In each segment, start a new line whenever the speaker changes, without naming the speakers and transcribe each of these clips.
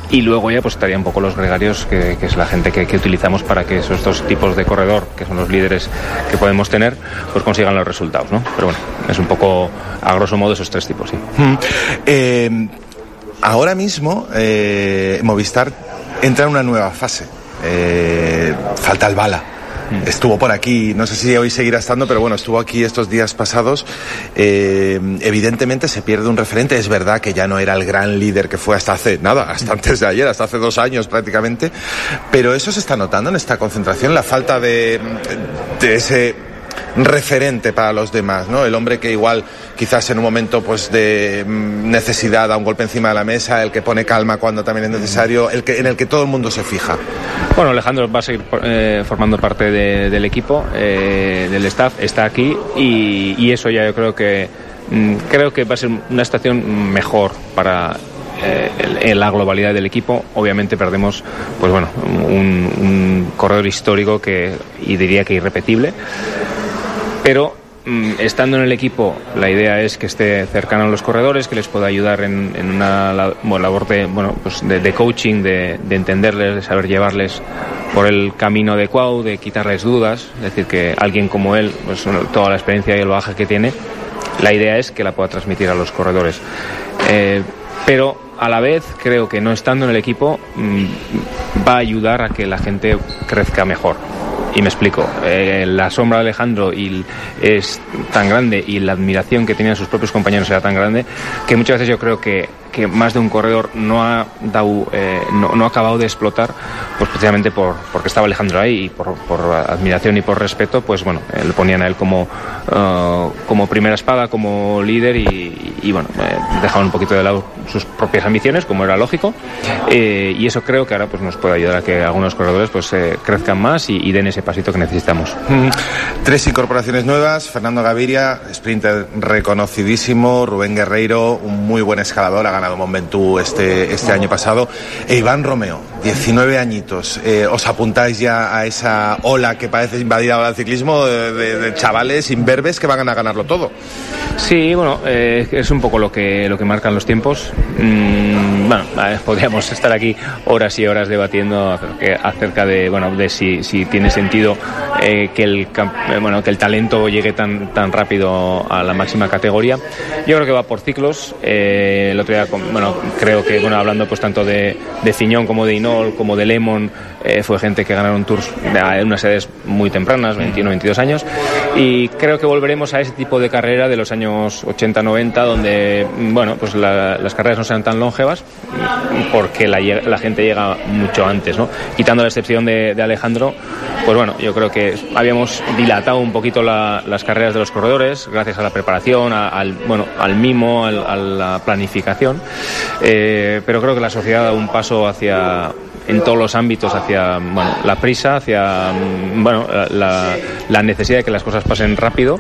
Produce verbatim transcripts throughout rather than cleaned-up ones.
y luego ya pues estarían un poco los gregarios, que, que es la gente que, que utilizamos para que esos dos tipos de corredor, que son los líderes que podemos tener, pues consigan los resultados, ¿no? Pero bueno, es un poco a grosso modo esos tres tipos, sí.
Mm. Eh, ahora mismo eh, Movistar entra en una nueva fase. Eh, falta el Bala. Estuvo por aquí, no sé si hoy seguirá estando, pero bueno, estuvo aquí estos días pasados. Eh, evidentemente se pierde un referente. Es verdad que ya no era el gran líder que fue hasta hace, nada, hasta antes de ayer, hasta hace dos años prácticamente. Pero eso se está notando en esta concentración, la falta de, de ese referente para los demás, ¿no? El hombre que igual quizás en un momento pues de necesidad da un golpe encima de la mesa, el que pone calma cuando también es necesario, el que en el que todo el mundo se fija.
Bueno, Alejandro va a seguir eh, formando parte de, del equipo, eh, del staff, está aquí y, y eso ya yo creo que mm, creo que va a ser una estación mejor para eh, el, en la globalidad del equipo. Obviamente perdemos, pues bueno, un, un corredor histórico que y diría que irrepetible. Pero mm, estando en el equipo, la idea es que esté cercano a los corredores, que les pueda ayudar en, en una la, bueno, labor de, bueno, pues de, de coaching, de, de entenderles, de saber llevarles por el camino adecuado, de quitarles dudas. Es decir, que alguien como él, pues, toda la experiencia y el bagaje que tiene, la idea es que la pueda transmitir a los corredores. Eh, pero a la vez creo que no estando en el equipo mmm, va a ayudar a que la gente crezca mejor. Y me explico, eh, la sombra de Alejandro y es tan grande y la admiración que tenían sus propios compañeros era tan grande que muchas veces yo creo que, que más de un corredor no ha dado, eh, no, no ha acabado de explotar, pues precisamente por, porque estaba Alejandro ahí y por, por admiración y por respeto, pues bueno, eh, le ponían a él como, uh, como primera espada, como líder y, y bueno, eh, dejaban un poquito de lado sus propias ambiciones, como era lógico, eh, y eso creo que ahora pues nos puede ayudar a que algunos corredores pues eh, crezcan más y, y den ese pasito que necesitamos.
Mm. Tres incorporaciones nuevas: Fernando Gaviria, sprinter reconocidísimo; Rubén Guerreiro, un muy buen escalador, ha ganado Mont Ventoux este, este año pasado; e Iván Romeo, diecinueve añitos. Eh, ¿Os apuntáis ya a esa ola que parece invadir ahora el ciclismo de, de, de chavales imberbes que van a ganarlo todo?
Sí, bueno, eh, es un poco lo que, lo que marcan los tiempos. Mm, bueno, eh, podríamos estar aquí horas y horas debatiendo acerca, acerca de, bueno, de si, si tiene sentido eh, que el eh, bueno que el talento llegue tan tan rápido a la máxima categoría. Yo creo que va por ciclos. Eh, el otro día, bueno, creo que bueno hablando pues tanto de, de Ciñón como de Inol como de Lemon, eh, fue gente que ganaron tours en unas edades muy tempranas, veintiuno, veintidós años, y creo que volveremos a ese tipo de carrera de los años ochenta, noventa, donde bueno pues la, las carreras no sean tan longevas porque la, la gente llega mucho antes, ¿no? Quitando la excepción de, de Alejandro, pues bueno, yo creo que habíamos dilatado un poquito la, las carreras de los corredores gracias a la preparación, a, al bueno al mimo, al, a la planificación, eh, pero creo que la sociedad da un paso hacia, en todos los ámbitos, hacia bueno la prisa, hacia bueno la, la necesidad de que las cosas pasen rápido,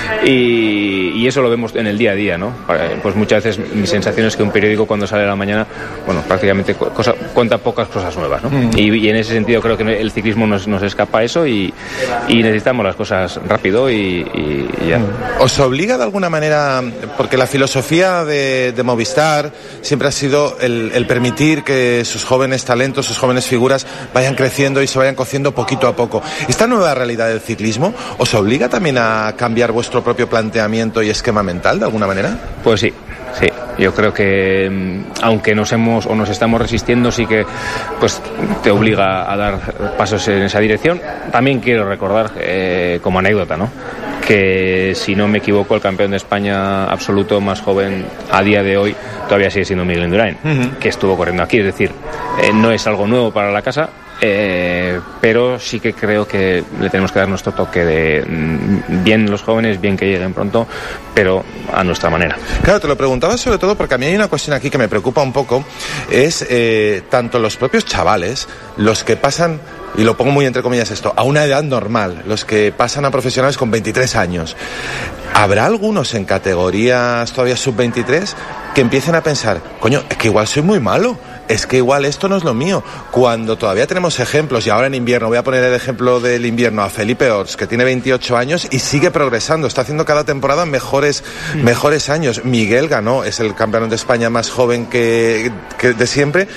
y, y eso lo vemos en el día a día, ¿no? Pues muchas veces mi sensación es que un periódico cuando sale a la mañana, bueno, prácticamente cosa, cuenta pocas cosas nuevas, ¿no? Mm. Y, y en ese sentido creo que el ciclismo nos, nos escapa a eso y, y necesitamos las cosas rápido y, y, y ya.
¿Os obliga de alguna manera, porque la filosofía de, de Movistar siempre ha sido el, el permitir que sus jóvenes talentos, sus jóvenes figuras vayan creciendo y se vayan cociendo poquito a poco? ¿Esta nueva realidad del ciclismo os obliga también a cambiar vuestro propio planteamiento y esquema mental de alguna manera?
Pues sí. Sí, yo creo que aunque nos hemos o nos estamos resistiendo, sí que pues te obliga a dar pasos en esa dirección. También quiero recordar eh, como anécdota, ¿no?, que si no me equivoco el campeón de España absoluto más joven a día de hoy todavía sigue siendo Miguel Indurain, uh-huh. que estuvo corriendo aquí. Es decir, eh, no es algo nuevo para la casa, eh, pero sí que creo que le tenemos que dar nuestro toque de mm, bien los jóvenes, bien que lleguen pronto, pero a nuestra manera.
Claro, te lo preguntaba sobre todo porque a mí hay una cuestión aquí que me preocupa un poco, es eh, tanto los propios chavales, los que pasan, y lo pongo muy entre comillas esto, a una edad normal, los que pasan a profesionales con veintitrés años. ¿Habrá algunos en categorías todavía sub veintitrés que empiecen a pensar, coño, es que igual soy muy malo, es que igual esto no es lo mío? Cuando todavía tenemos ejemplos, y ahora en invierno, voy a poner el ejemplo del invierno, a Felipe Ors, que tiene veintiocho años y sigue progresando, está haciendo cada temporada mejores, mm. mejores años. Miguel ganó, es el campeón de España más joven que, que de siempre,